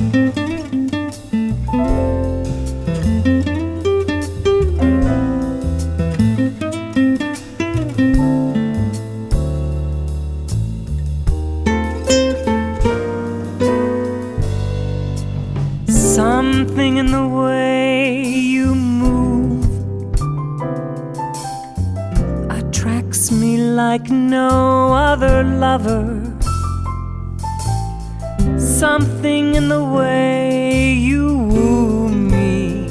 Something in the way you move attracts me like no other lover. Something in the way you woo me.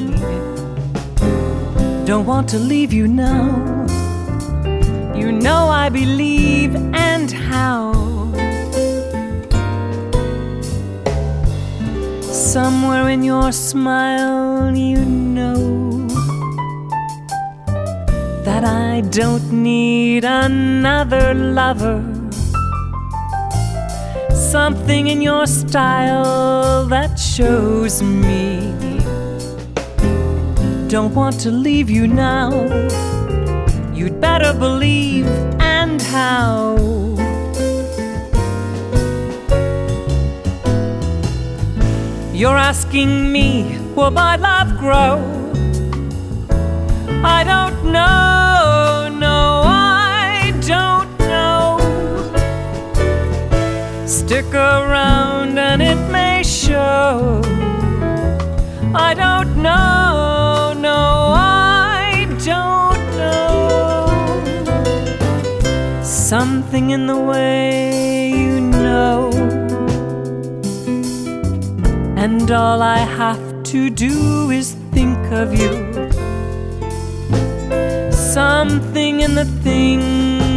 Don't want to leave you now. You know I believe, and how. Somewhere in your smile you know that I don't need another lover. Something in your style that shows me don't want to leave you now. You'd better believe, and how. You're asking me, will my love grow? I don't know, no, I don't know. Stick around and it may show. I don't know, no, I don't know. Something in the way you know, and all I have to do is think of you. Something in the thing